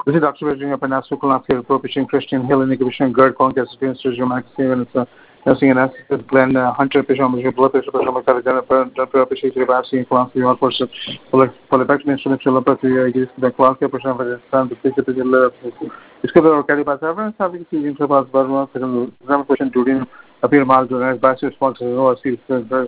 This is Dr. Virginia up in National Colossia, Propitian Christian Hill, and Commission Gerd Conquest, Surgeon Max, and nursing and Glenn Hunter, Bishop, Blood Bishop, Jennifer, Bishop, Vaccine, Colossia, of course, Polypectin Instrumental, the Colossia, Person of the Sun, the Bishop, discover or carry by severance, having seen Trabas, Burma, exam question, Durin, appear mild, bass response, or see,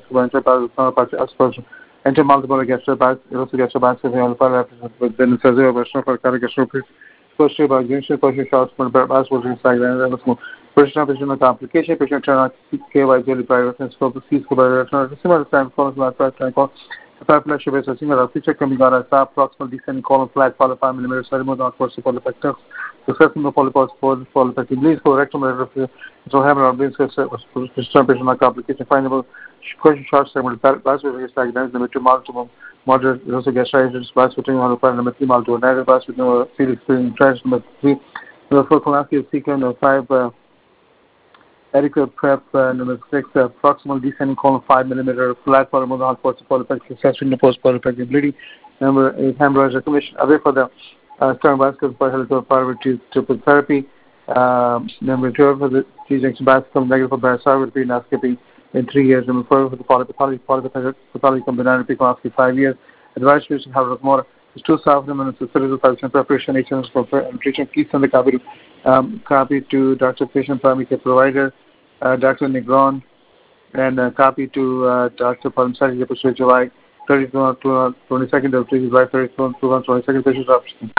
enter multiple gastro also gastrobags, but then it says a version of a gastro first year by Junction, question shots, but bass was inside and personal vision complication, patient turn out KY jelly private and scope of C scuba, similar time columns last right time call. The pipeline should be a similar feature can be got as approximately descending column flat, 5 mm, ceremony, not course, polypectus, successful polypus, polypectin, bleeds, rectum, so having our brains, patient complication, findable question shots, segment, bass was stagnant, the material multiple. Moderate also gastritis, bass between on the number 3 multiple, negative bass with no field experience, trash number 3, number 4, Colonoscopy sequence, number 5, adequate prep, number 6, proximal descending column 5 mm, flat polymer, hot ports, polypectin, successful in the post polypectin bleeding, number 8, hemorrhage accumulation, away for the sternobascular pyruvate triple therapy, number 12 for the G-junction bascum, negative for barosaurus, endoscopy in 3 years, number 4 for the polypathology combinatory colonoscopy 5 years, advice patient how to more is 2 south and physical function preparation, agents for treatment. Please send the copy to Dr. Patient Primary Care Provider, Dr. Negron, and copy to Dr. Palmsari, July 22nd of July 22nd, patient option.